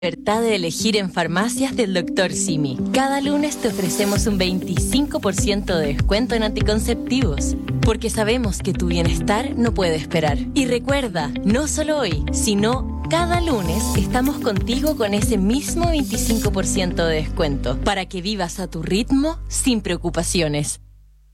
Libertad de elegir en farmacias del Dr. Simi. Cada lunes te ofrecemos un 25% de descuento en anticonceptivos, porque sabemos que tu bienestar no puede esperar. Y recuerda, no solo hoy, sino cada lunes estamos contigo con ese mismo 25% de descuento, para que vivas a tu ritmo sin preocupaciones.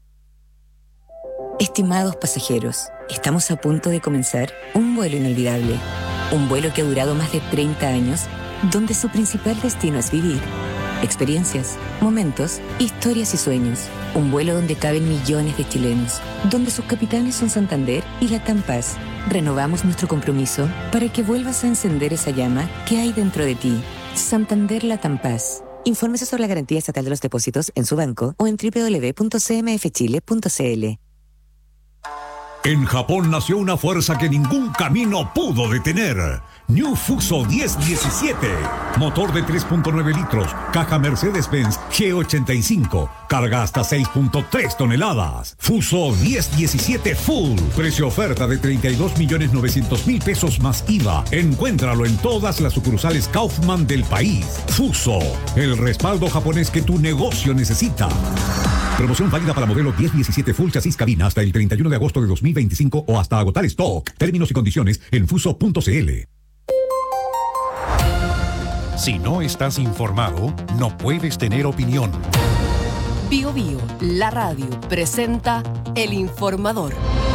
Estimados pasajeros, estamos a punto de comenzar un vuelo inolvidable. Un vuelo que ha durado más de 30 años, donde su principal destino es vivir experiencias, momentos, historias y sueños. Un vuelo donde caben millones de chilenos, donde sus capitanes son Santander y Latam Paz. Renovamos nuestro compromiso para que vuelvas a encender esa llama que hay dentro de ti. Santander Latam Paz. Infórmese sobre la garantía estatal de los depósitos en su banco o en www.cmfchile.cl. En Japón nació una fuerza que ningún camino pudo detener. New Fuso 1017. Motor de 3.9 litros. Caja Mercedes-Benz G85. Carga hasta 6.3 toneladas. Fuso 1017 Full. Precio oferta de 32.900.000 pesos más IVA. Encuéntralo en todas las sucursales Kaufman del país. Fuso. El respaldo japonés que tu negocio necesita. Promoción válida para modelo 1017 Full Chasis Cabina hasta el 31 de agosto de 2025 o hasta agotar stock. Términos y condiciones en fuso.cl. Si no estás informado, no puedes tener opinión. Bio Bio, la radio, presenta El Informador.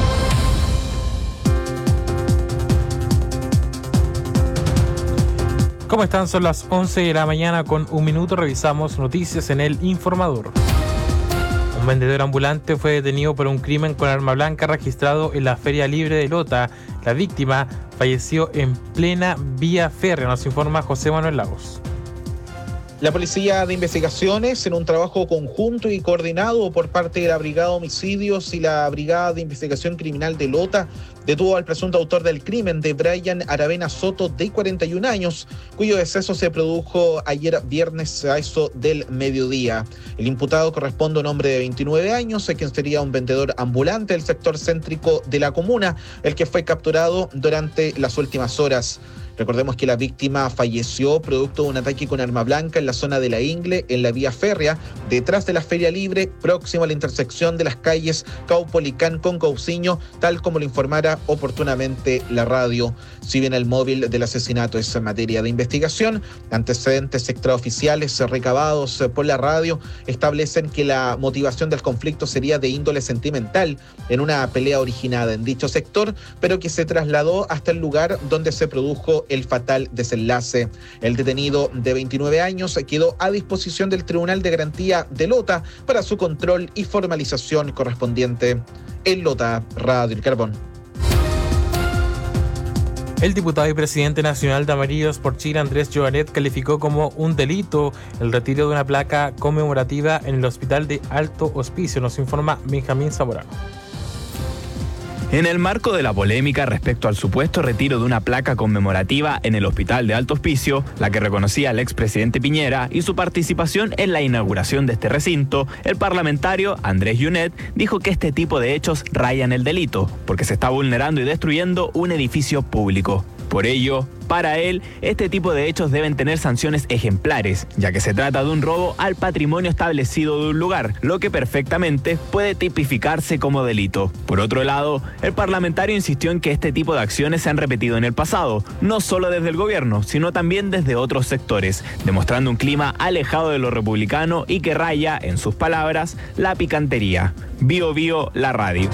¿Cómo están? Son las 11 de la mañana con un minuto. Revisamos noticias en El Informador. Un vendedor ambulante fue detenido por un crimen con arma blanca registrado en la Feria Libre de Lota. La víctima falleció en plena vía férrea, nos informa José Manuel Lagos. La Policía de Investigaciones, en un trabajo conjunto y coordinado por parte de la Brigada de Homicidios y la Brigada de Investigación Criminal de Lota, detuvo al presunto autor del crimen de Brian Aravena Soto, de 41 años, cuyo deceso se produjo ayer viernes a eso del mediodía. El imputado corresponde a un hombre de 29 años, quien sería un vendedor ambulante del sector céntrico de la comuna, el que fue capturado durante las últimas horas. Recordemos que la víctima falleció producto de un ataque con arma blanca en la zona de La Ingle, en la vía férrea, detrás de la Feria Libre, próximo a la intersección de las calles Caupolicán con Cousiño, tal como lo informara oportunamente la radio. Si bien el móvil del asesinato es materia de investigación, antecedentes extraoficiales recabados por la radio establecen que la motivación del conflicto sería de índole sentimental en una pelea originada en dicho sector, pero que se trasladó hasta el lugar donde se produjo el fatal desenlace. El detenido de 29 años quedó a disposición del Tribunal de Garantía de Lota para su control y formalización correspondiente. En Lota, Radio El Carbón. El diputado y presidente nacional de Amarillos por Chile, Andrés Joanet, calificó como un delito el retiro de una placa conmemorativa en el Hospital de Alto Hospicio, nos informa Benjamín Zamorano. En el marco de la polémica respecto al supuesto retiro de una placa conmemorativa en el Hospital de Alto Hospicio, la que reconocía al expresidente Piñera y su participación en la inauguración de este recinto, el parlamentario Andrés Joanet dijo que este tipo de hechos rayan el delito, porque se está vulnerando y destruyendo un edificio público. Por ello, para él, este tipo de hechos deben tener sanciones ejemplares, ya que se trata de un robo al patrimonio establecido de un lugar, lo que perfectamente puede tipificarse como delito. Por otro lado, el parlamentario insistió en que este tipo de acciones se han repetido en el pasado, no solo desde el gobierno, sino también desde otros sectores, demostrando un clima alejado de lo republicano y que raya, en sus palabras, la picantería. Bio Bio, la radio.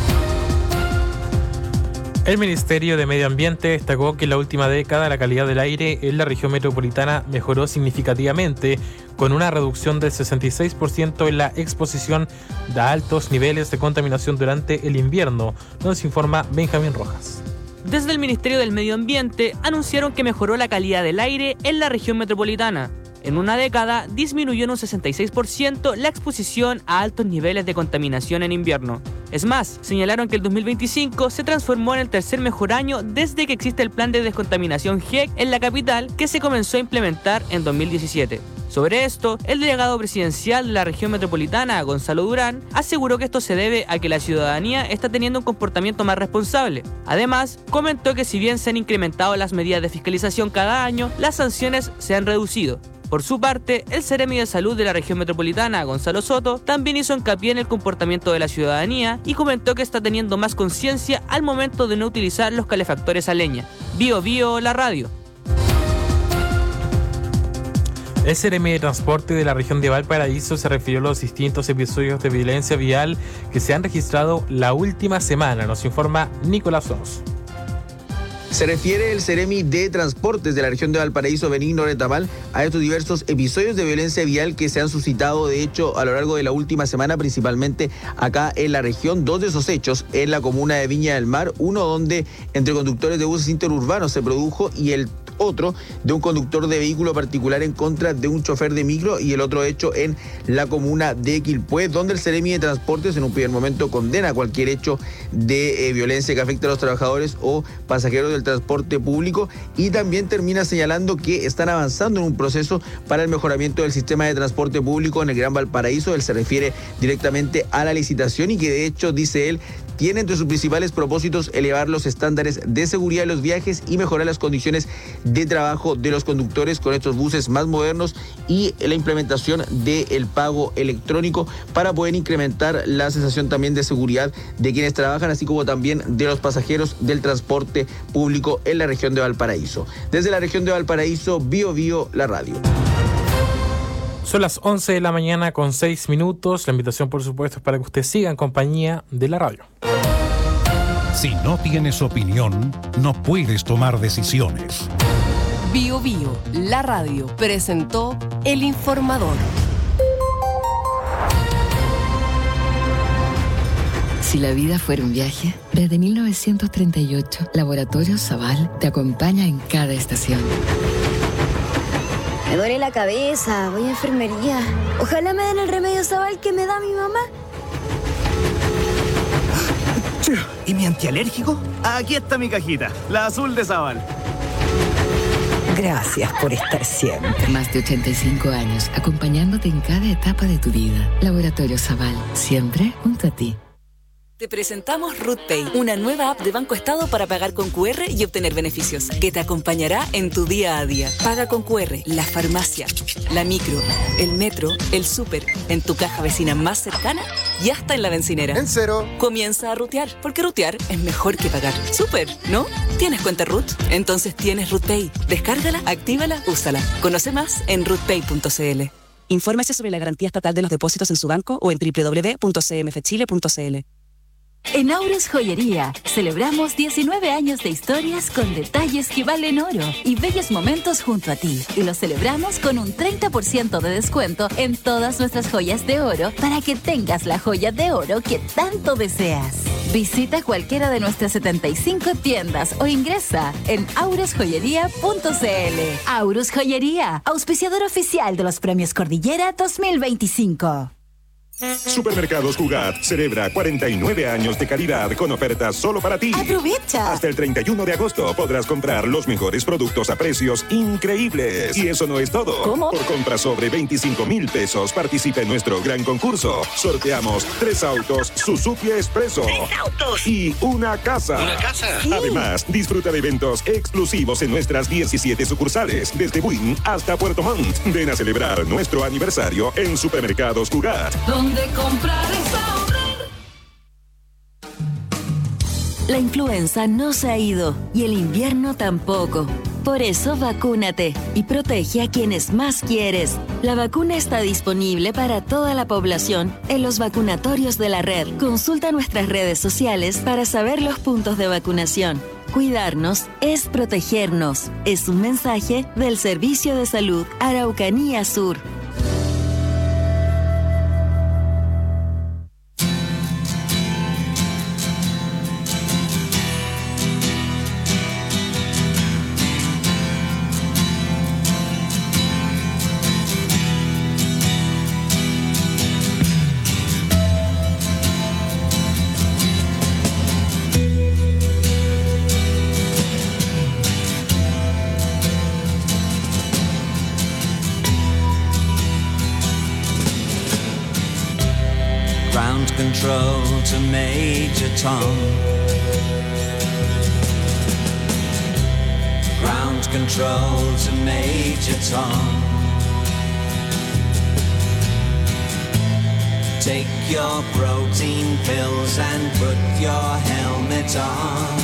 El Ministerio de Medio Ambiente destacó que en la última década la calidad del aire en la región metropolitana mejoró significativamente, con una reducción del 66% en la exposición de altos niveles de contaminación durante el invierno, nos informa Benjamín Rojas. Desde el Ministerio del Medio Ambiente anunciaron que mejoró la calidad del aire en la región metropolitana. En una década disminuyó en un 66% la exposición a altos niveles de contaminación en invierno. Es más, señalaron que el 2025 se transformó en el tercer mejor año desde que existe el plan de descontaminación GEC en la capital, que se comenzó a implementar en 2017. Sobre esto, el delegado presidencial de la región metropolitana, Gonzalo Durán, aseguró que esto se debe a que la ciudadanía está teniendo un comportamiento más responsable. Además, comentó que si bien se han incrementado las medidas de fiscalización cada año, las sanciones se han reducido. Por su parte, el Seremi de Salud de la región metropolitana, Gonzalo Soto, también hizo hincapié en el comportamiento de la ciudadanía y comentó que está teniendo más conciencia al momento de no utilizar los calefactores a leña. Bio Bio, la radio. El Seremi de Transporte de la región de Valparaíso se refirió a los distintos episodios de violencia vial que se han registrado la última semana. Nos informa Nicolás Sos. Se refiere el Seremi de Transportes de la región de Valparaíso, Benigno Retamal, a estos diversos episodios de violencia vial que se han suscitado, de hecho, a lo largo de la última semana, principalmente acá en la región. 2 de esos hechos en la comuna de Viña del Mar, uno donde entre conductores de buses interurbanos se produjo y el otro de un conductor de vehículo particular en contra de un chofer de micro, y el otro hecho en la comuna de Quilpué, donde el Seremi de Transportes en un primer momento condena cualquier hecho de violencia que afecte a los trabajadores o pasajeros del transporte público, y también termina señalando que están avanzando en un proceso para el mejoramiento del sistema de transporte público en el Gran Valparaíso. Él se refiere directamente a la licitación y que, de hecho, dice él, tiene entre sus principales propósitos elevar los estándares de seguridad de los viajes y mejorar las condiciones de trabajo de los conductores con estos buses más modernos y la implementación del pago electrónico para poder incrementar la sensación también de seguridad de quienes trabajan, así como también de los pasajeros del transporte público en la región de Valparaíso. Desde la región de Valparaíso, Bio Bio, la radio. Son las 11 de la mañana con 6 minutos. La invitación, por supuesto, es para que usted siga en compañía de la radio. Si no tienes opinión, no puedes tomar decisiones. Bio Bio, la radio, presentó El Informador. Si la vida fuera un viaje, desde 1938, Laboratorio Zaval te acompaña en cada estación. Me duele la cabeza, voy a enfermería. Ojalá me den el remedio Zaval que me da mi mamá. ¿Y mi antialérgico? Aquí está mi cajita, la azul de Zaval. Gracias por estar siempre. Más de 85 años, acompañándote en cada etapa de tu vida. Laboratorio Zaval, siempre junto a ti. Te presentamos RootPay, una nueva app de Banco Estado para pagar con QR y obtener beneficios, que te acompañará en tu día a día. Paga con QR, la farmacia, la micro, el metro, el súper, en tu caja vecina más cercana y hasta en la bencinera. En cero. Comienza a rutear, porque rutear es mejor que pagar. Súper, ¿no? ¿Tienes cuenta Root? Entonces tienes RootPay. Descárgala, actívala, úsala. Conoce más en rootpay.cl. Infórmese sobre la garantía estatal de los depósitos en su banco o en www.cmfchile.cl. En Aurus Joyería celebramos 19 años de historias con detalles que valen oro y bellos momentos junto a ti. Y lo celebramos con un 30% de descuento en todas nuestras joyas de oro para que tengas la joya de oro que tanto deseas. Visita cualquiera de nuestras 75 tiendas o ingresa en aurusjoyería.cl. Aurus Joyería, auspiciador oficial de los Premios Cordillera 2025. Supermercados Cugat celebra 49 años de calidad con ofertas solo para ti. ¡Aprovecha! Hasta el 31 de agosto podrás comprar los mejores productos a precios increíbles. Y eso no es todo. ¿Cómo? Por compras sobre 25,000 pesos, participa en nuestro gran concurso. Sorteamos 3 autos Suzuki Expresso. 3 autos. Y una casa. ¿Una casa? Sí. Además, disfruta de eventos exclusivos en nuestras 17 sucursales, desde Buin hasta Puerto Montt. Ven a celebrar nuestro aniversario en Supermercados Cugat. ¿Dónde comprar es ahorrar? La influenza no se ha ido y el invierno tampoco. Por eso vacúnate y protege a quienes más quieres. La vacuna está disponible para toda la población en los vacunatorios de la red. Consulta nuestras redes sociales para saber los puntos de vacunación. Cuidarnos es protegernos. Es un mensaje del Servicio de Salud Araucanía Sur. control to Major Tom. Ground control to Major Tom. Take your protein pills and put your helmet on.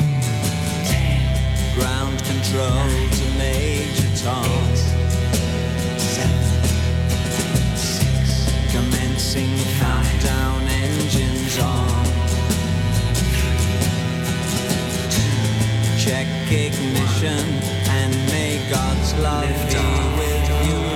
10. Ground control to Major Tom. 8, 7, 6. Commencing countdown, engines on. 2. Check ignition and may God's love be with you.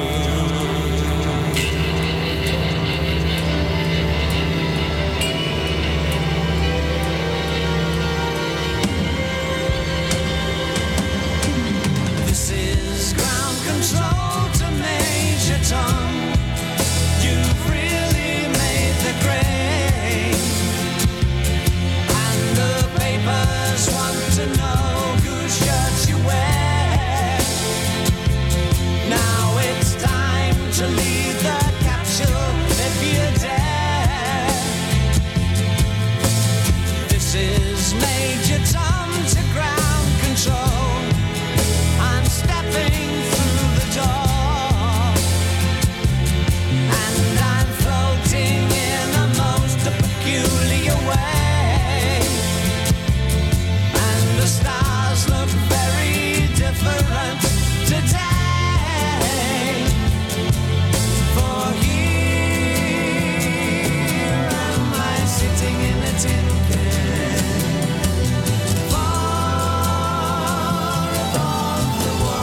Control to Major Tom. You've really made the grade, and the papers want to know whose shirts you wear. Now it's time to leave the capsule if you dare. This is Major Tom to ground control. I'm stepping door, and I'm floating in a most peculiar way, and the stars look very different today, for here am I sitting in a tin can, far above the world.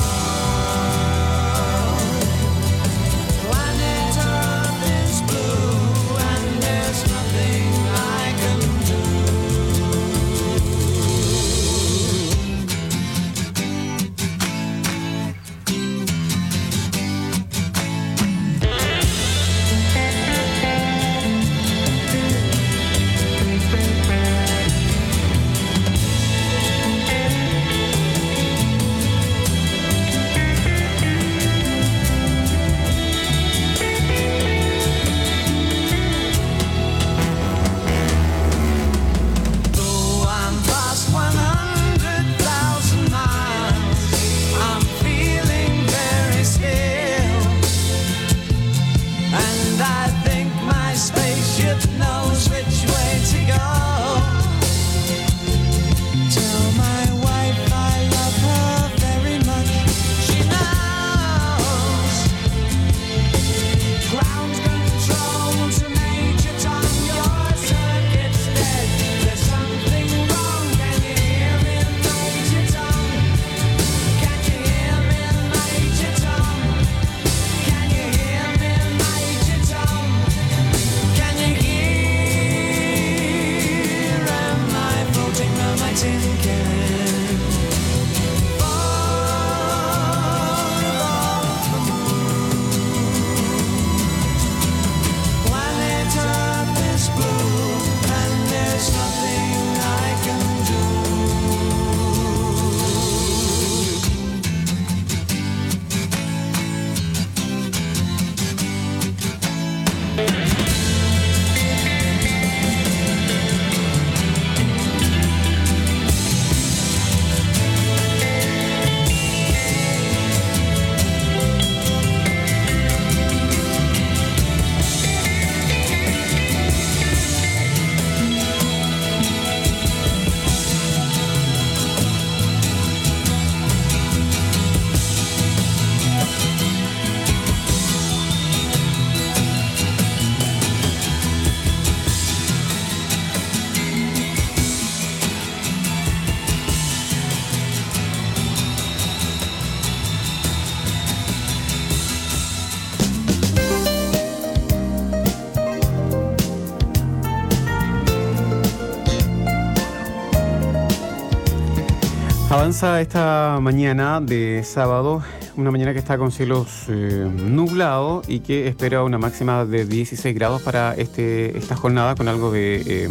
Avanza esta mañana de sábado, una mañana que está con cielos nublados y que espera una máxima de 16 grados para esta jornada, con algo de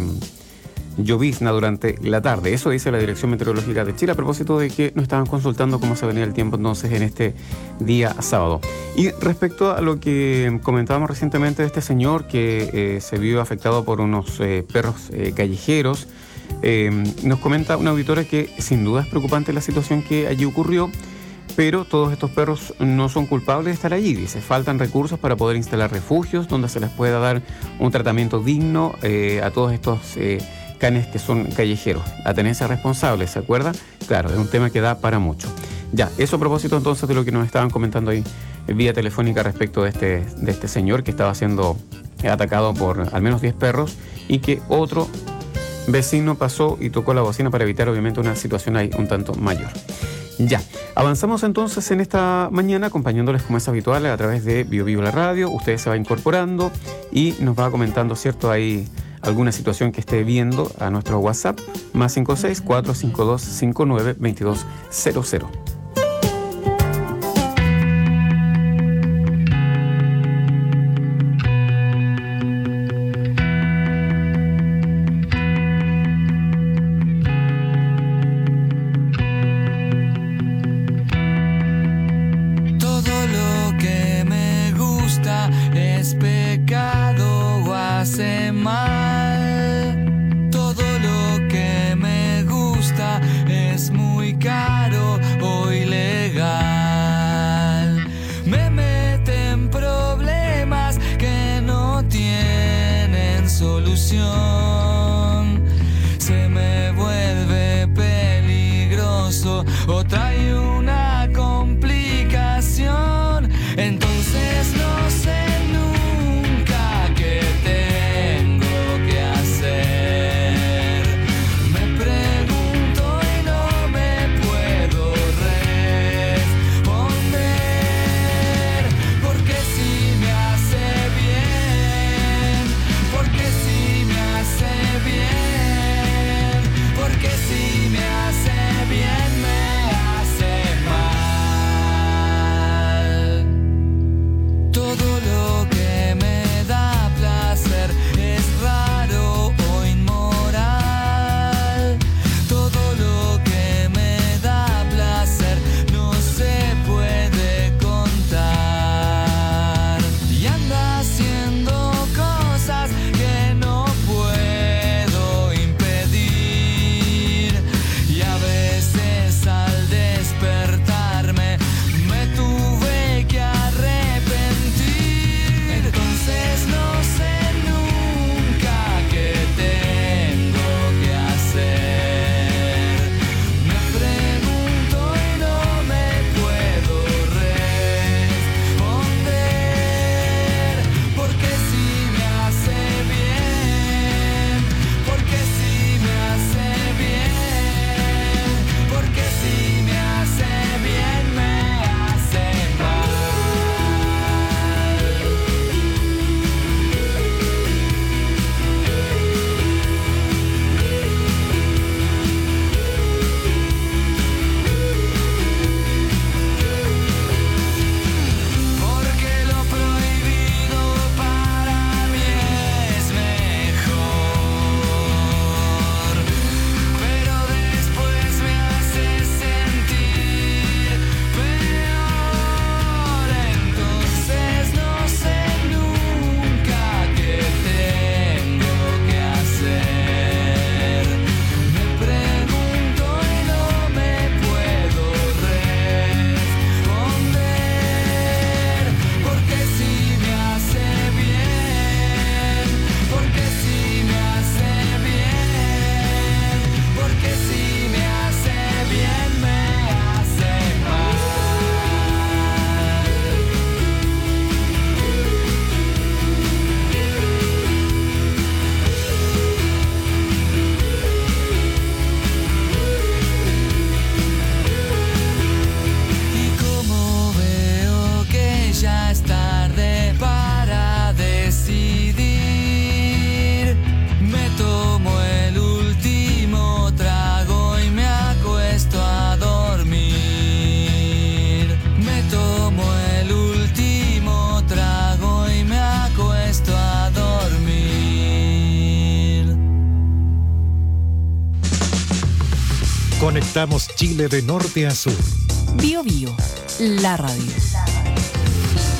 llovizna durante la tarde. Eso dice la Dirección Meteorológica de Chile, a propósito de que nos estaban consultando cómo se venía el tiempo entonces en este día sábado. Y respecto a lo que comentábamos recientemente de este señor que se vio afectado por unos perros callejeros, nos comenta una auditora que sin duda es preocupante la situación que allí ocurrió, pero todos estos perros no son culpables de estar allí. Dice, faltan recursos para poder instalar refugios donde se les pueda dar un tratamiento digno a todos estos canes que son callejeros. La tenencia responsable, ¿se acuerda? Claro, es un tema que da para mucho. Ya, eso a propósito entonces de lo que nos estaban comentando ahí vía telefónica respecto de este señor que estaba siendo atacado por al menos 10 perros y que otro vecino pasó y tocó la bocina para evitar obviamente una situación ahí un tanto mayor. Ya, avanzamos entonces en esta mañana acompañándoles como es habitual a través de Bio Bio la radio. Usted se va incorporando y nos va comentando, ¿cierto? Ahí alguna situación que esté viendo a nuestro WhatsApp, más 56 452 59 2200. Se me vuelve peligroso o trae una complicación. Entonces no sé nunca qué tengo que hacer. Me pregunto y no me puedo responder. Porque si me hace bien, porque si me hace bien, porque si me hace bien me hace mal. Todo lo que me da placer es raro o inmoral. Todo lo que me da placer no se puede contar. Y anda haciendo cosas que no puedo impedir. Y a veces al despertarme me tuve que arrepentir. Entonces no sé nunca qué tengo que hacer. Me pregunto y no me puedo responder. Porque si me hace bien, porque si me hace bien, porque si me hace bien me hace mal. Porque lo prohibido para mí es mejor, pero después me hace sentir peor. Entonces no sé nunca qué tengo que hacer. Me pregunto y no me puedo responder. Porque si me hace bien, porque si me hace bien, porque si me hace bien me hace mal. Y como veo que ya es tarde para decidir, me tomo el último trago y me acuesto a dormir. Me tomo el último trago y me acuesto a dormir. Conectamos Chile de norte a sur. Bio Bio, la radio.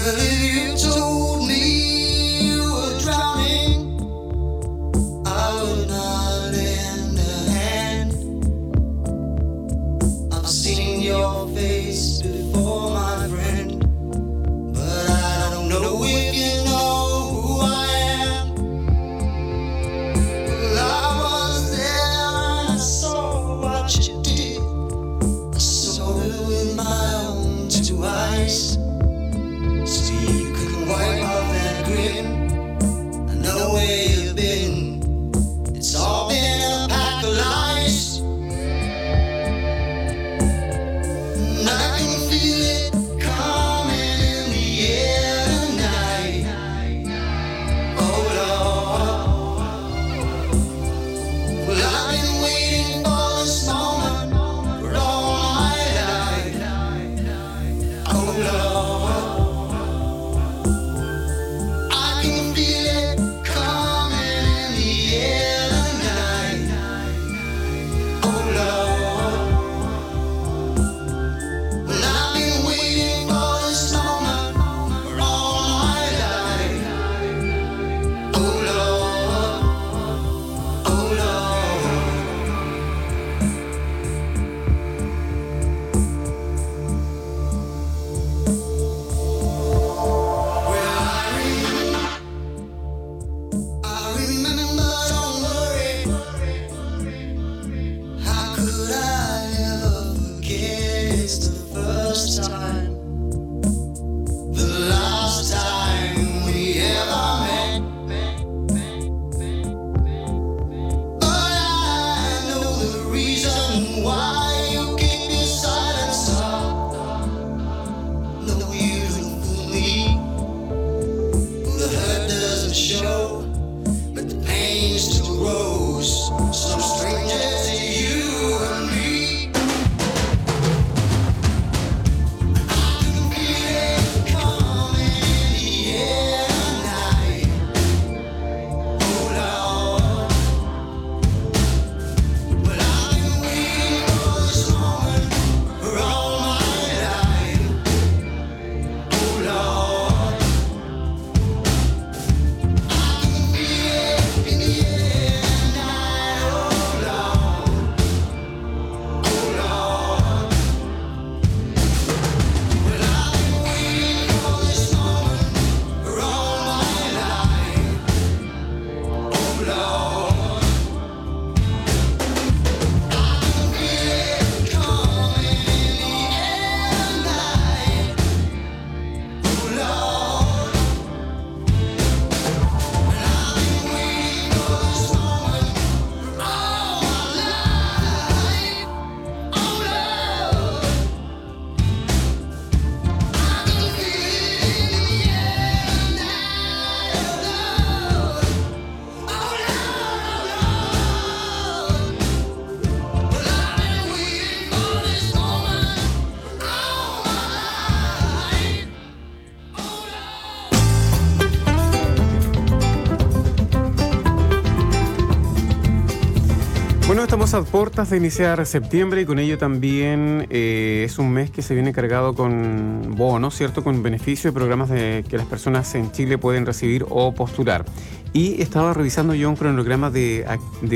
Bueno, estamos a puertas de iniciar septiembre y con ello también es un mes que se viene cargado con bonos, ¿cierto? Con beneficios y programas que las personas en Chile pueden recibir o postular. Y estaba revisando yo un cronograma de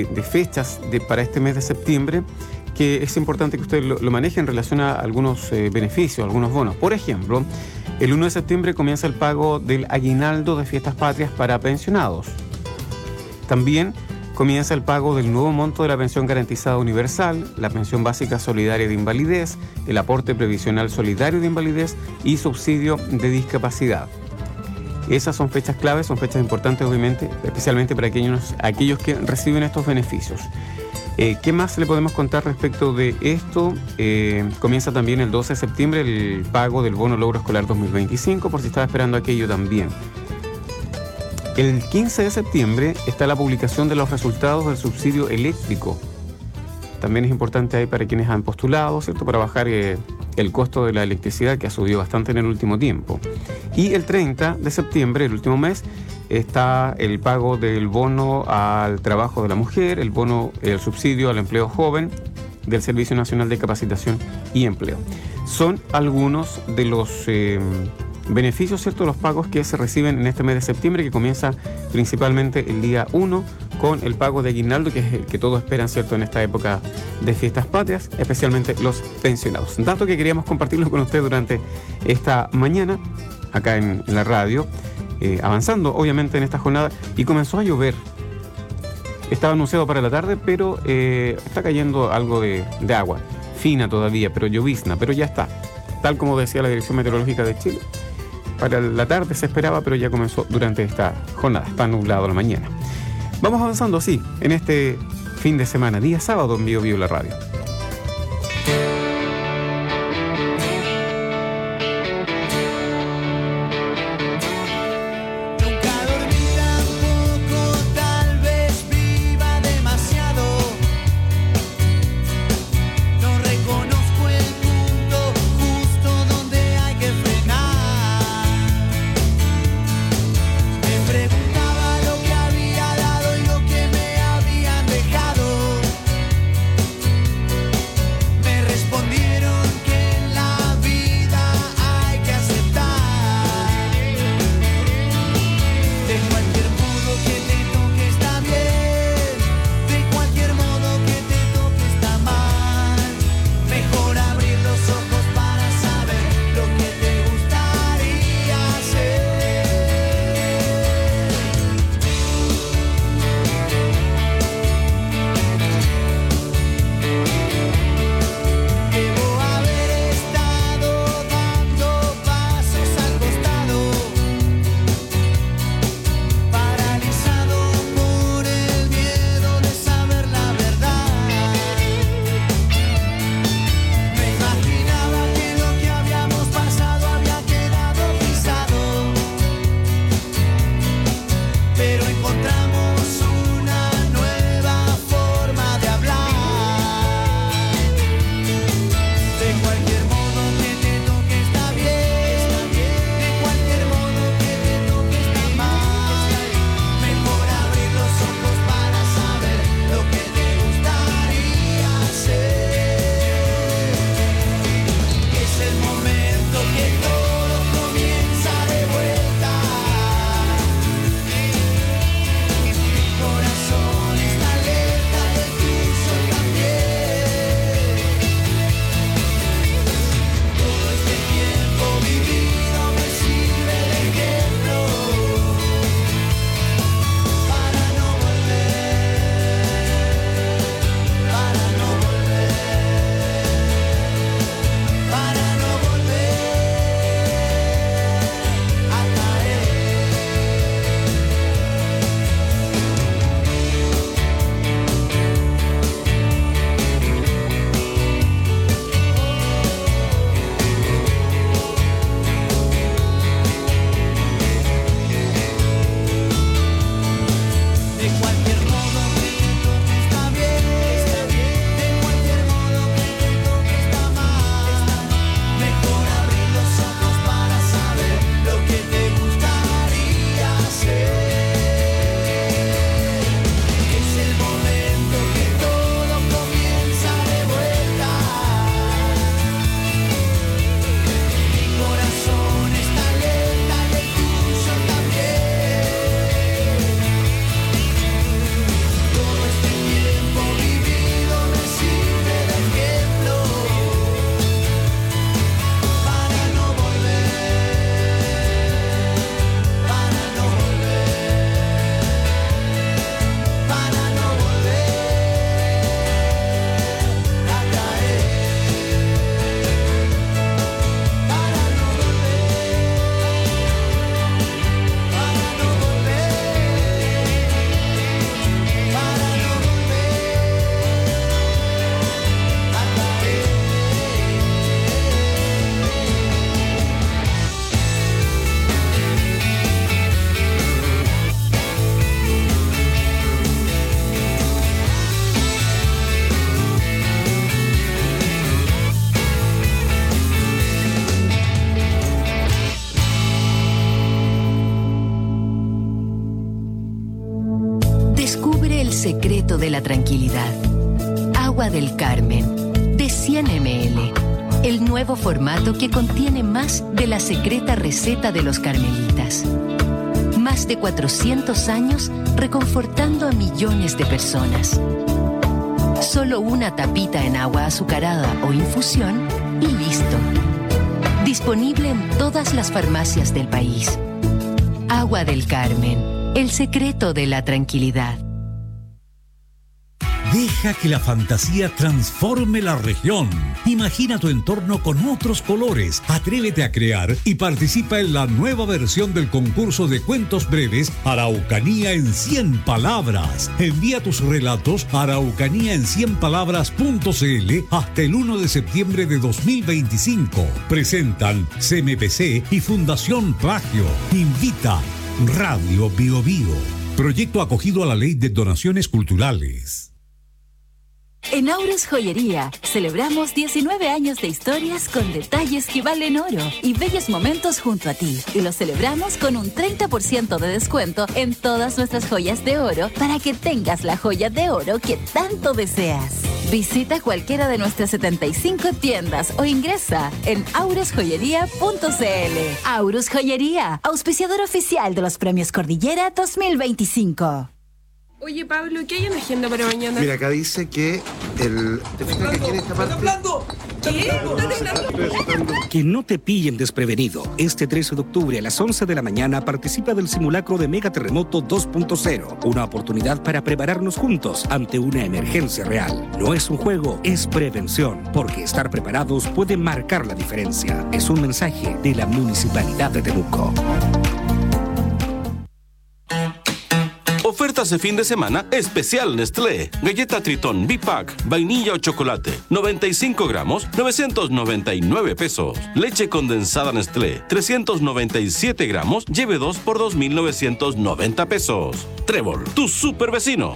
fechas para este mes de septiembre, que es importante que usted lo maneje en relación a algunos beneficios, algunos bonos. Por ejemplo, el 1 de septiembre comienza el pago del aguinaldo de fiestas patrias para pensionados. También comienza el pago del nuevo monto de la pensión garantizada universal, la pensión básica solidaria de invalidez, el aporte previsional solidario de invalidez y subsidio de discapacidad. Esas son fechas claves, son fechas importantes obviamente, especialmente para aquellos que reciben estos beneficios. ¿Qué más le podemos contar respecto de esto? Comienza también el 12 de septiembre el pago del bono logro escolar 2025, por si estaba esperando aquello también. El 15 de septiembre está la publicación de los resultados del subsidio eléctrico. También es importante ahí para quienes han postulado, ¿cierto? Para bajar el costo de la electricidad, que ha subido bastante en el último tiempo. Y el 30 de septiembre, el último mes, está el pago del bono al trabajo de la mujer, el subsidio al empleo joven del Servicio Nacional de Capacitación y Empleo. Son algunos de los beneficios, ¿cierto?, los pagos que se reciben en este mes de septiembre, que comienza principalmente el día 1 con el pago de aguinaldo, que es el que todos esperan, ¿cierto?, en esta época de fiestas patrias, especialmente los pensionados. Dato que queríamos compartirlo con usted durante esta mañana, acá en la radio, avanzando obviamente en esta jornada, y comenzó a llover. Estaba anunciado para la tarde, pero está cayendo algo de agua, fina todavía, pero llovizna, pero ya está. Tal como decía la Dirección Meteorológica de Chile, para la tarde se esperaba, pero ya comenzó durante esta jornada. Está nublado la mañana. Vamos avanzando así, en este fin de semana, día sábado en Bio Bio la radio. secreto de la tranquilidad. Agua del Carmen, de 100 ml. el nuevo formato que contiene más de la secreta receta de los carmelitas. Más de 400 años reconfortando a millones de personas. Solo una tapita en agua azucarada o infusión y listo. Disponible en todas las farmacias del país. Agua del Carmen, el secreto de la tranquilidad. Deja que la fantasía transforme la región. Imagina tu entorno con otros colores. Atrévete a crear y participa en la nueva versión del concurso de cuentos breves Araucanía en 100 palabras. Envía tus relatos a araucaníaen100palabras.cl hasta el 1 de septiembre de 2025. Presentan CMPC y Fundación Plagio. Invita Radio Bio Bio. Proyecto acogido a la Ley de Donaciones Culturales. En Aures Joyería celebramos 19 años de historias con detalles que valen oro y bellos momentos junto a ti. Y lo celebramos con un 30% de descuento en todas nuestras joyas de oro para que tengas la joya de oro que tanto deseas. Visita cualquiera de nuestras 75 tiendas o ingresa en auresjoyería.cl. Aures Joyería, auspiciador oficial de los Premios Cordillera 2025. Oye, Pablo, ¿qué hay en la agenda para mañana? Mira, acá dice que el... ¿Te fijas que aquí en esta parte? ¿Qué? Que no te pillen desprevenido. Este 13 de octubre a las 11 de la mañana participa del simulacro de Megaterremoto 2.0. Una oportunidad para prepararnos juntos ante una emergencia real. No es un juego, es prevención, porque estar preparados puede marcar la diferencia. Es un mensaje de la Municipalidad de Temuco. Ofertas de fin de semana especial Nestlé. Galleta Tritón Bipack, vainilla o chocolate, 95 gramos, 999 pesos. Leche condensada Nestlé, 397 gramos, lleve 2 por 2,990 pesos. Trébol, tu super vecino.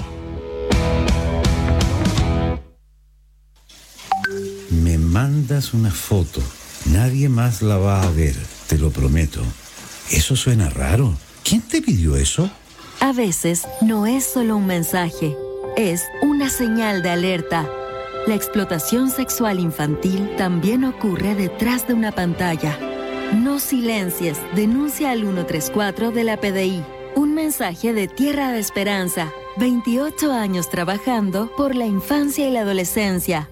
Me mandas una foto. Nadie más la va a ver, te lo prometo. Eso suena raro. ¿Quién te pidió eso? A veces no es solo un mensaje, es una señal de alerta. La explotación sexual infantil también ocurre detrás de una pantalla. No silencies, denuncia al 134 de la PDI. Un mensaje de Tierra de Esperanza. 28 años trabajando por la infancia y la adolescencia.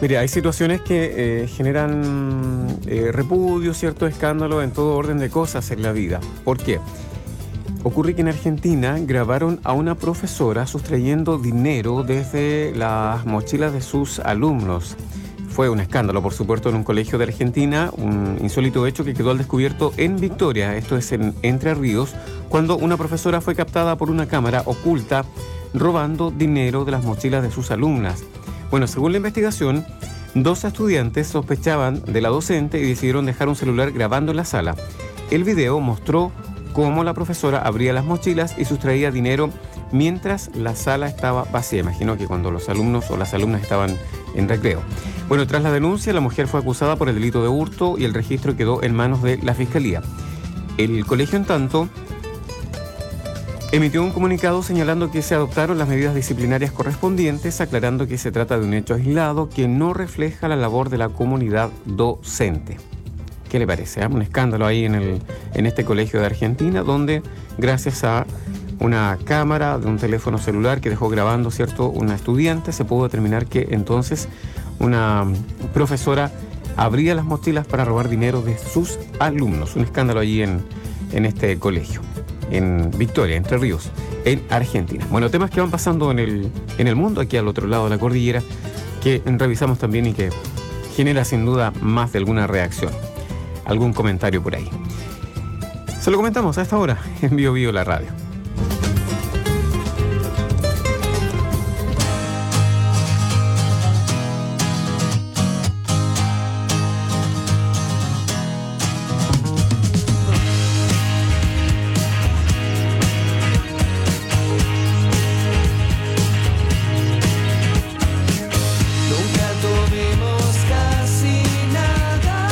Mire, hay situaciones que generan repudio, cierto escándalo en todo orden de cosas en la vida. ¿Por qué? Ocurre que en Argentina grabaron a una profesora sustrayendo dinero desde las mochilas de sus alumnos. Fue un escándalo, por supuesto, en un colegio de Argentina, un insólito hecho que quedó al descubierto en Victoria, esto es en Entre Ríos, cuando una profesora fue captada por una cámara oculta robando dinero de las mochilas de sus alumnas. Bueno, según la investigación, 2 estudiantes sospechaban de la docente y decidieron dejar un celular grabando en la sala. El video mostró cómo la profesora abría las mochilas y sustraía dinero mientras la sala estaba vacía. Imagino que cuando los alumnos o las alumnas estaban en recreo. Bueno, tras la denuncia, la mujer fue acusada por el delito de hurto y el registro quedó en manos de la Fiscalía. El colegio, en tanto, emitió un comunicado señalando que se adoptaron las medidas disciplinarias correspondientes, aclarando que se trata de un hecho aislado que no refleja la labor de la comunidad docente. ¿Qué le parece? Un escándalo ahí en este colegio de Argentina, donde gracias a una cámara de un teléfono celular que dejó grabando, ¿cierto?, una estudiante, se pudo determinar que entonces una profesora abría las mochilas para robar dinero de sus alumnos. Un escándalo allí en este colegio, en Victoria, Entre Ríos, en Argentina. Bueno, temas que van pasando en el mundo, aquí al otro lado de la cordillera, que revisamos también y que genera sin duda más de alguna reacción, algún comentario por ahí. Se lo comentamos a esta hora en Bio Bio la radio.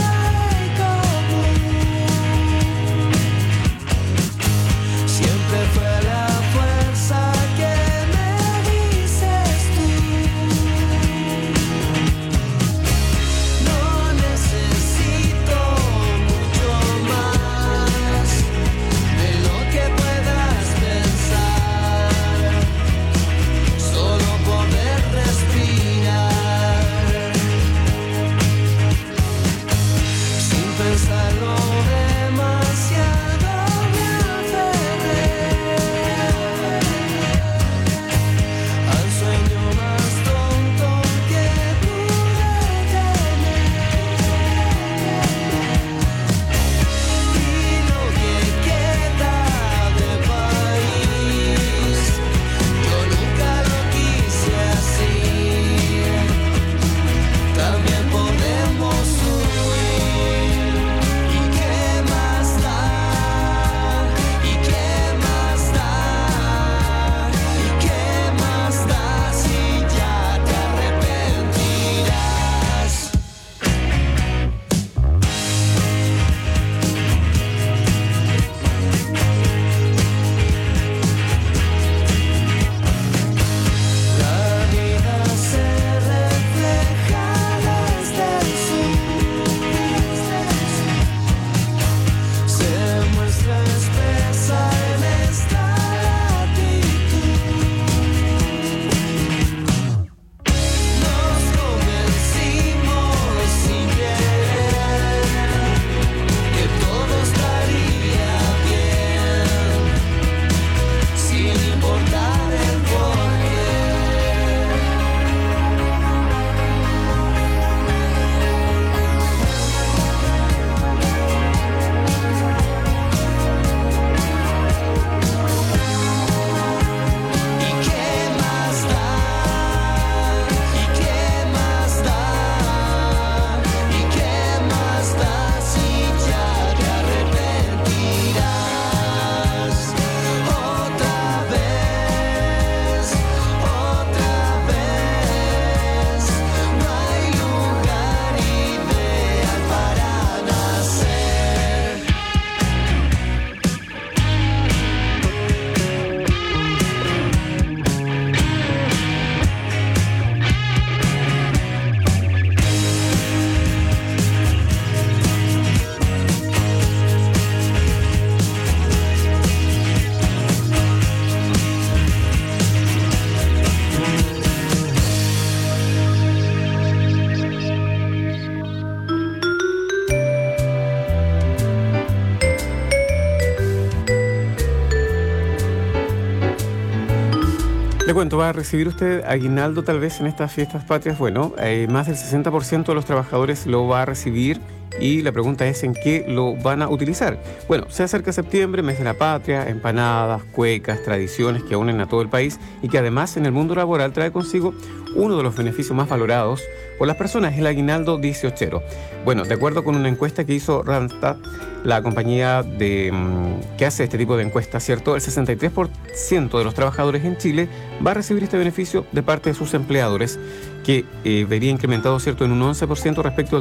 Siempre Le cuento, ¿va a recibir usted aguinaldo tal vez en estas fiestas patrias? Bueno, más del 60% de los trabajadores lo va a recibir y la pregunta es en qué lo van a utilizar. Bueno, se acerca septiembre, mes de la patria, empanadas, cuecas, tradiciones que unen a todo el país y que además en el mundo laboral trae consigo uno de los beneficios más valorados por las personas, el aguinaldo 18ero. Bueno, de acuerdo con una encuesta que hizo Randstad, la compañía que hace este tipo de encuestas, ¿cierto? El 63% de los trabajadores en Chile va a recibir este beneficio de parte de sus empleadores, que vería incrementado, ¿cierto?, en un 11% respecto al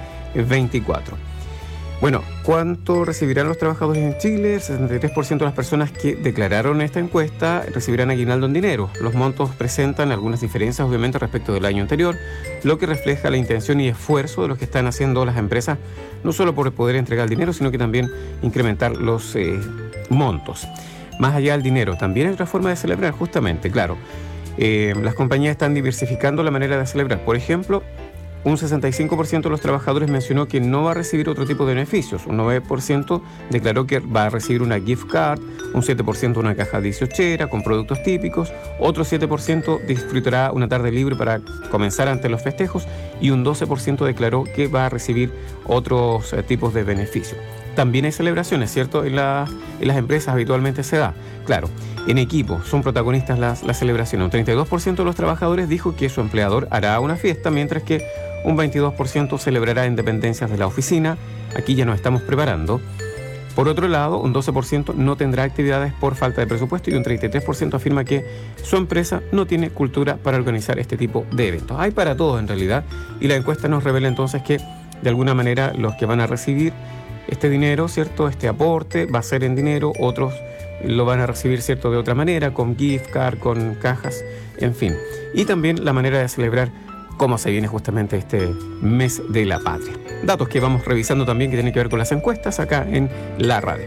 2024. Bueno, ¿cuánto recibirán los trabajadores en Chile? El 63% de las personas que declararon esta encuesta recibirán aguinaldo en dinero. Los montos presentan algunas diferencias, obviamente, respecto del año anterior, lo que refleja la intención y esfuerzo de los que están haciendo las empresas, no solo por poder entregar el dinero, sino que también incrementar los montos. Más allá del dinero, también hay otra forma de celebrar, justamente, claro. Las compañías están diversificando la manera de celebrar. Por ejemplo, un 65% de los trabajadores mencionó que no va a recibir otro tipo de beneficios. Un 9% declaró que va a recibir una gift card, un 7% una caja 18era con productos típicos, otro 7% disfrutará una tarde libre para comenzar ante los festejos y un 12% declaró que va a recibir otros tipos de beneficios. También hay celebraciones, ¿cierto? En las empresas habitualmente se da. Claro, en equipo son protagonistas las celebraciones. Un 32% de los trabajadores dijo que su empleador hará una fiesta, mientras que un 22% celebrará independencias de la oficina. Aquí ya nos estamos preparando. Por otro lado, un 12% no tendrá actividades por falta de presupuesto y un 33% afirma que su empresa no tiene cultura para organizar este tipo de eventos. Hay para todos en realidad, y la encuesta nos revela entonces que de alguna manera los que van a recibir este dinero, ¿cierto?, este aporte va a ser en dinero, otros lo van a recibir, ¿cierto?, de otra manera, con gift card, con cajas, en fin. Y también la manera de celebrar cómo se viene justamente este mes de la patria. Datos que vamos revisando también que tienen que ver con las encuestas acá en la radio.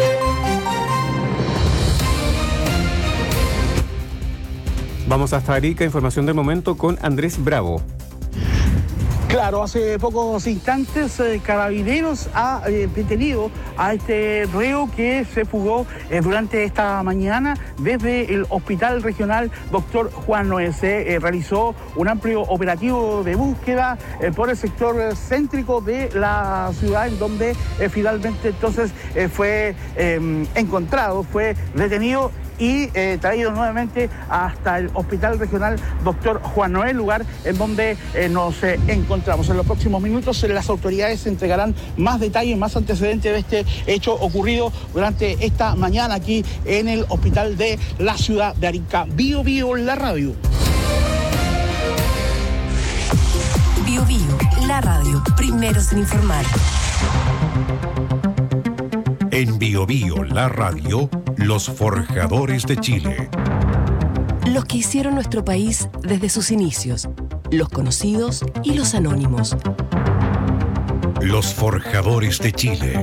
Vamos hasta Arica, información del momento con Andrés Bravo. Claro, hace pocos instantes Carabineros ha detenido a este reo que se fugó durante esta mañana desde el Hospital Regional Dr. Juan Noé. Se realizó un amplio operativo de búsqueda por el sector céntrico de la ciudad, en donde finalmente entonces fue encontrado, fue detenido y traído nuevamente hasta el Hospital Regional Dr. Juan Noé, lugar en donde nos encontramos. En los próximos minutos las autoridades entregarán más detalles, más antecedentes de este hecho ocurrido durante esta mañana aquí en el Hospital de la ciudad de Arica. Bio Bio, la radio. Bio Bio, la radio, primeros en informar. En Bio Bio, la radio, los forjadores de Chile. Los que hicieron nuestro país desde sus inicios, los conocidos y los anónimos. Los forjadores de Chile.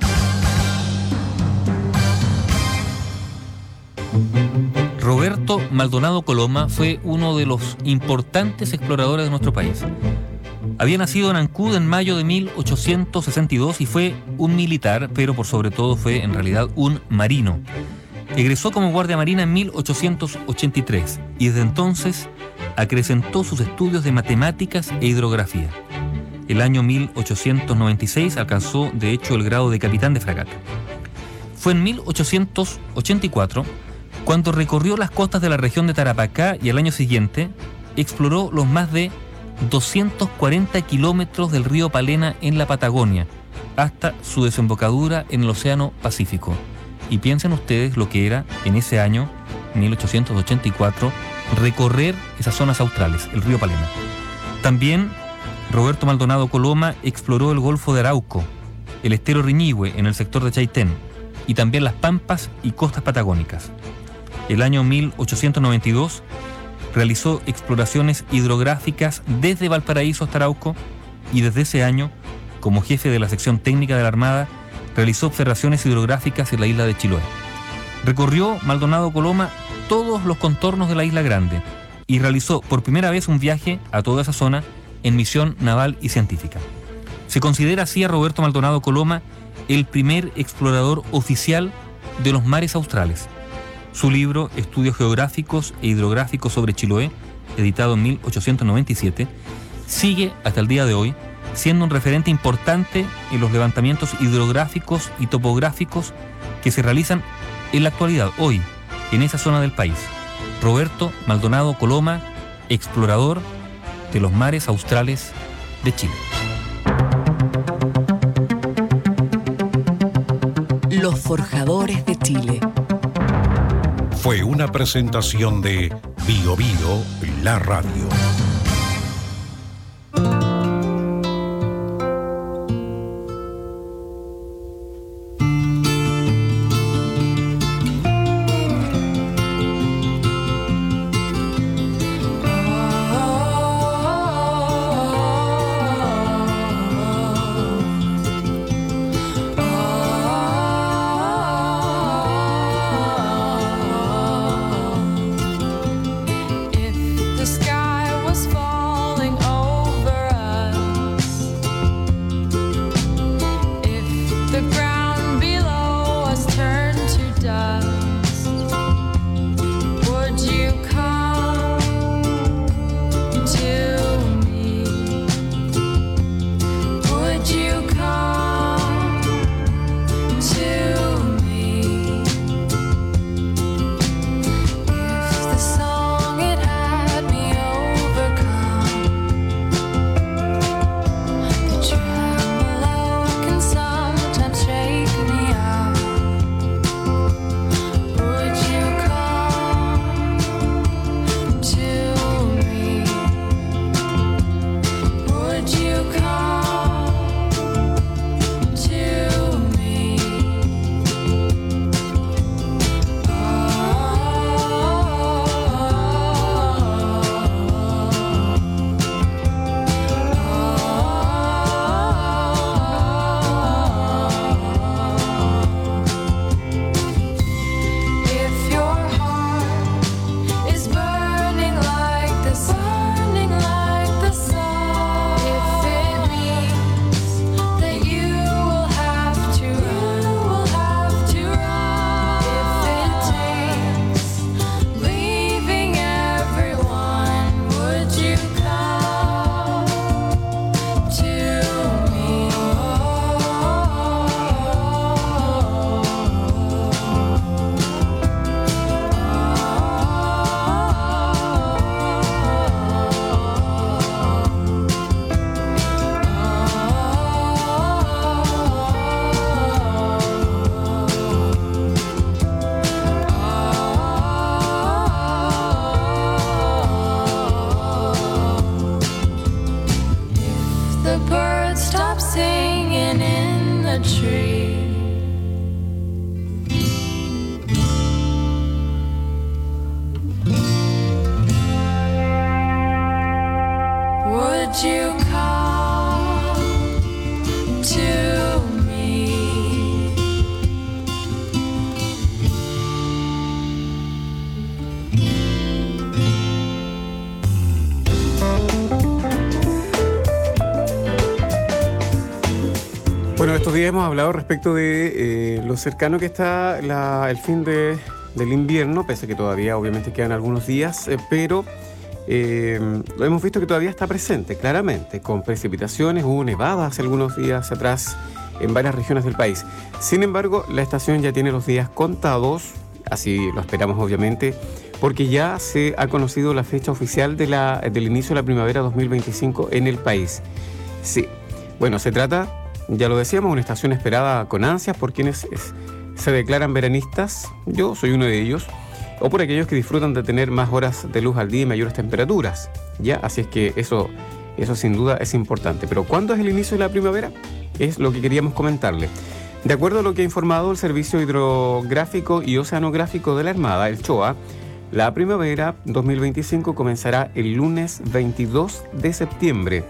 Roberto Maldonado Coloma fue uno de los importantes exploradores de nuestro país. Había nacido en Ancud en mayo de 1862 y fue un militar, pero por sobre todo fue en realidad un marino. Egresó como guardia marina en 1883 y desde entonces acrecentó sus estudios de matemáticas e hidrografía. El año 1896 alcanzó de hecho el grado de capitán de fragata. Fue en 1884 cuando recorrió las costas de la región de Tarapacá y al año siguiente exploró los más de 240 kilómetros del río Palena en la Patagonia, hasta su desembocadura en el Océano Pacífico. Y piensen ustedes lo que era en ese año, 1884, recorrer esas zonas australes, el río Palena. También Roberto Maldonado Coloma exploró el Golfo de Arauco, el estero Riñihue en el sector de Chaitén, y también las pampas y costas patagónicas. El año 1892 realizó exploraciones hidrográficas desde Valparaíso hasta Arauco y desde ese año, como jefe de la sección técnica de la Armada, realizó observaciones hidrográficas en la isla de Chiloé. Recorrió Maldonado Coloma todos los contornos de la Isla Grande y realizó por primera vez un viaje a toda esa zona en misión naval y científica. Se considera así a Roberto Maldonado Coloma el primer explorador oficial de los mares australes. Su libro Estudios Geográficos e Hidrográficos sobre Chiloé, editado en 1897, sigue hasta el día de hoy siendo un referente importante en los levantamientos hidrográficos y topográficos que se realizan en la actualidad, hoy, en esa zona del país. Roberto Maldonado Coloma, explorador de los mares australes de Chile. Los forjadores de Chile. Fue una presentación de Bio Bio, la radio. Bueno, estos días hemos hablado respecto de lo cercano que está el fin del invierno, pese a que todavía obviamente quedan algunos días, pero lo hemos visto que todavía está presente, claramente, con precipitaciones. Hubo nevadas hace algunos días atrás en varias regiones del país. Sin embargo, la estación ya tiene los días contados, así lo esperamos obviamente, porque ya se ha conocido la fecha oficial del inicio de la primavera 2025 en el país. Sí, bueno, se trata, ya lo decíamos, una estación esperada con ansias por quienes se declaran veranistas. Yo soy uno de ellos, o por aquellos que disfrutan de tener más horas de luz al día y mayores temperaturas. Ya, así es que eso sin duda es importante. Pero ¿cuándo es el inicio de la primavera? Es lo que queríamos comentarle. De acuerdo a lo que ha informado el Servicio Hidrográfico y Oceanográfico de la Armada, el CHOA, la primavera 2025 comenzará el lunes 22 de septiembre.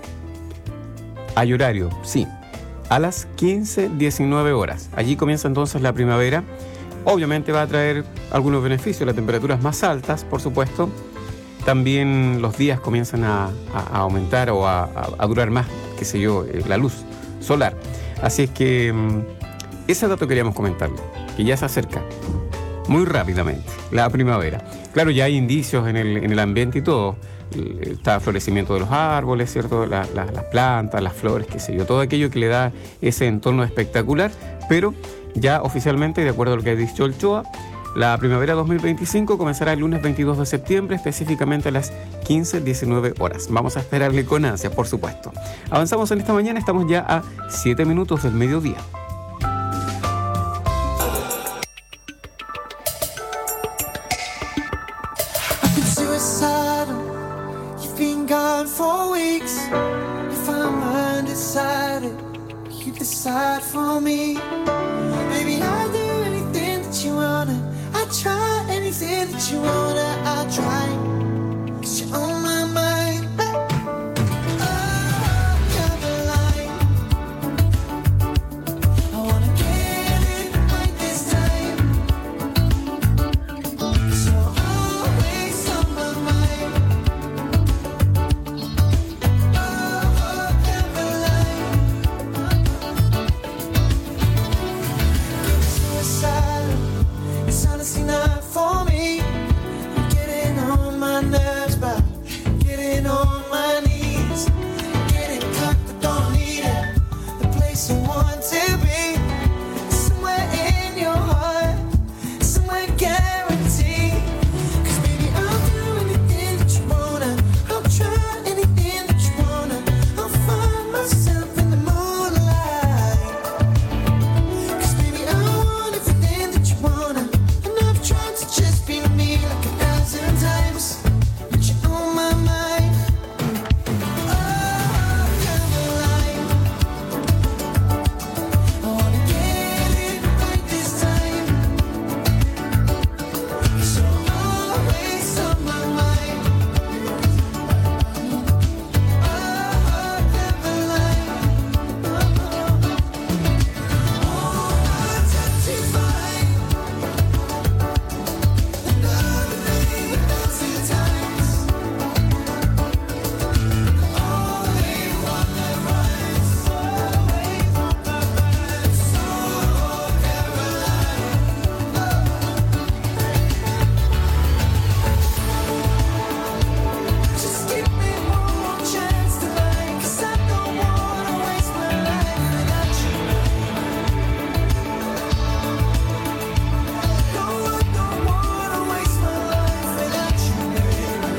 Hay horario, sí, a las 15:19 horas. Allí comienza entonces la primavera. Obviamente va a traer algunos beneficios, las temperaturas más altas, por supuesto. También los días comienzan a aumentar o a durar más, qué sé yo, la luz solar. Así es que ese dato queríamos comentarle, que ya se acerca. muy rápidamente, la primavera. Claro, ya hay indicios en el ambiente y todo. Está el florecimiento de los árboles, ¿cierto? Las plantas, las flores, qué sé yo, todo aquello que le da ese entorno espectacular, pero ya oficialmente, de acuerdo a lo que ha dicho el CHOA, la primavera 2025 comenzará el lunes 22 de septiembre, específicamente a las 15:19 horas. Vamos a esperarle con ansia, por supuesto. Avanzamos en esta mañana, estamos ya a 7 minutos del mediodía. Decide for me, baby. I'll do anything that you wanna. I'll try anything that you wanna. I'll try, 'cause you're on my mind. Oh, Caroline, I wanna get it right this time. 'Cause you're always on my mind. Oh, Caroline. It's honestly not for me. I'm getting on my nerves, but getting on my knees. Getting caught but don't need it. The place I want to be, somewhere in your heart, somewhere guaranteed. 'Cause baby, I'll do anything that you wanna. I'll try anything that you wanna. I'll find myself in the moonlight. 'Cause baby, I want everything that you wanna. And I've tried to just be me like 1,000 times, but you're on my mind. Oh, Caroline, I wanna get it right this time. 'Cause you're always on my mind. Oh, Caroline, testify. Another day with 1,000 times. Only one that rise. Always on my mind. So, Caroline, just give me one more chance tonight, 'cause I don't wanna waste my life without you. Don't wanna waste my life without you, baby.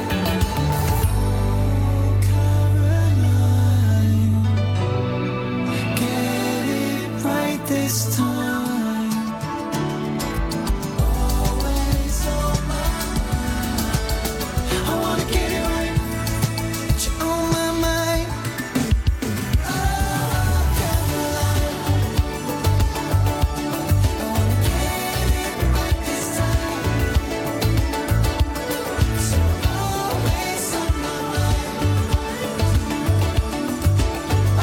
Caroline, get it right this time. Always on my mind. I wanna get it right, but you're on my mind. Oh, Caroline, I wanna get it right this time. 'Cause you're always on my mind. Oh,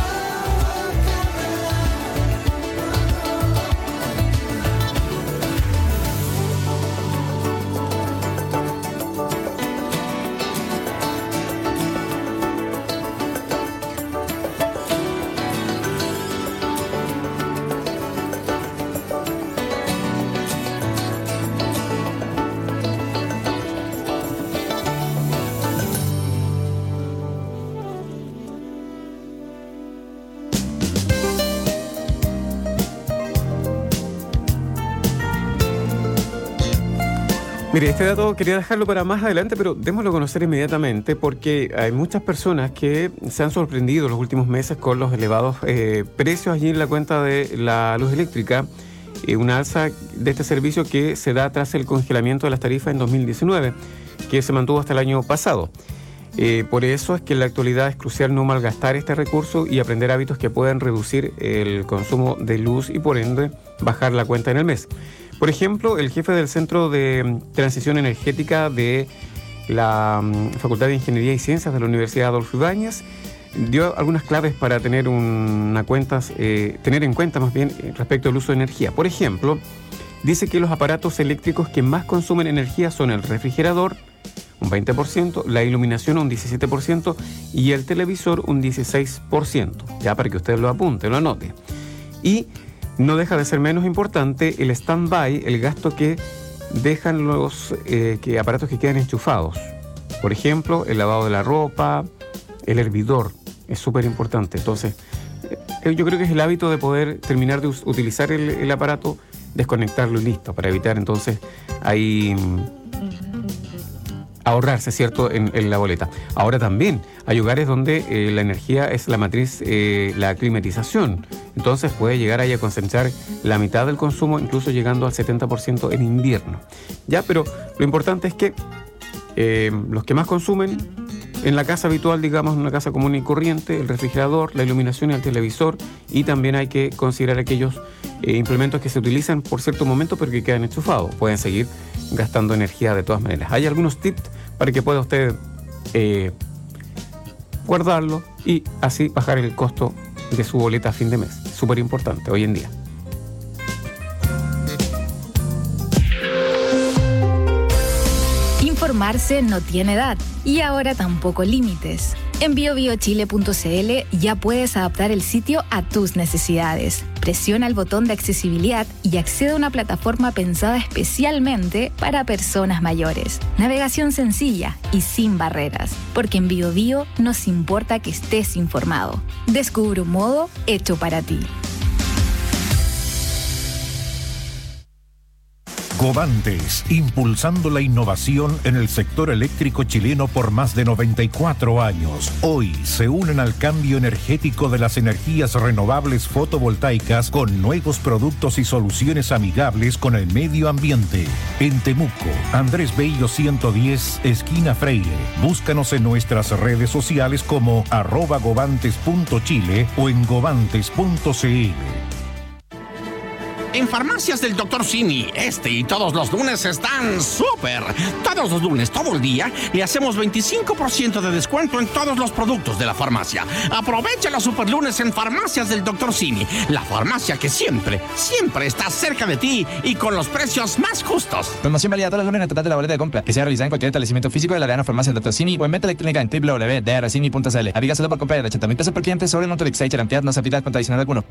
Mire, este dato quería dejarlo para más adelante, pero démoslo a conocer inmediatamente porque hay muchas personas que se han sorprendido en los últimos meses con los elevados precios allí en la cuenta de la luz eléctrica. Una alza de este servicio que se da tras el congelamiento de las tarifas en 2019, que se mantuvo hasta el año pasado. Por eso es que en la actualidad es crucial no malgastar este recurso y aprender hábitos que puedan reducir el consumo de luz y por ende bajar la cuenta en el mes. Por ejemplo, el jefe del Centro de Transición Energética de la Facultad de Ingeniería y Ciencias de la Universidad Adolfo Ibáñez dio algunas claves para tener en cuenta más bien respecto al uso de energía. Por ejemplo, dice que los aparatos eléctricos que más consumen energía son el refrigerador, un 20%, la iluminación un 17% y el televisor un 16%. Ya para que usted lo apunte, lo anote. Y no deja de ser menos importante el stand-by, el gasto que dejan los aparatos que quedan enchufados. Por ejemplo, el lavado de la ropa, el hervidor, es súper importante. Entonces, yo creo que es el hábito de poder terminar de utilizar el aparato, desconectarlo y listo, para evitar entonces ahí ahorrarse, ¿cierto?, en la boleta. Ahora también hay hogares donde la energía es la matriz, la climatización. Entonces puede llegar ahí a concentrar la mitad del consumo, incluso llegando al 70% en invierno. Ya, pero lo importante es que los que más consumen en la casa habitual, digamos, en una casa común y corriente, el refrigerador, la iluminación y el televisor, y también hay que considerar aquellos implementos que se utilizan por cierto momento pero que quedan enchufados. Pueden seguir gastando energía de todas maneras. Hay algunos tips para que pueda usted guardarlo y así bajar el costo de su boleta a fin de mes. Súper importante hoy en día. Informarse no tiene edad y ahora tampoco límites. En biobiochile.cl ya puedes adaptar el sitio a tus necesidades. Presiona el botón de accesibilidad y accede a una plataforma pensada especialmente para personas mayores. Navegación sencilla y sin barreras, porque en BioBio nos importa que estés informado. Descubre un modo hecho para ti. Covantes, impulsando la innovación en el sector eléctrico chileno por más de 94 años. Hoy se unen al cambio energético de las energías renovables fotovoltaicas con nuevos productos y soluciones amigables con el medio ambiente. En Temuco, Andrés Bello 110, esquina Freire. Búscanos en nuestras redes sociales como @govantes.chile o en govantes.cl. En Farmacias del Dr. Simi, y todos los lunes están súper. Todos los lunes, todo el día, le hacemos 25% de descuento en todos los productos de la farmacia. Aprovecha los super lunes en Farmacias del Dr. Simi, la farmacia que siempre está cerca de ti y con los precios más justos. Promoción válida todos los lunes en el total de la boleta de compra, que sea realizada en cualquier establecimiento físico de la Arena Farmacia del Dr. Simi o en venta electrónica en www.drcimi.cl. Aplica solo por compra de 80.000 pesos por cliente sobre un Autolix 6 garantía no se aplica con adicional alguno.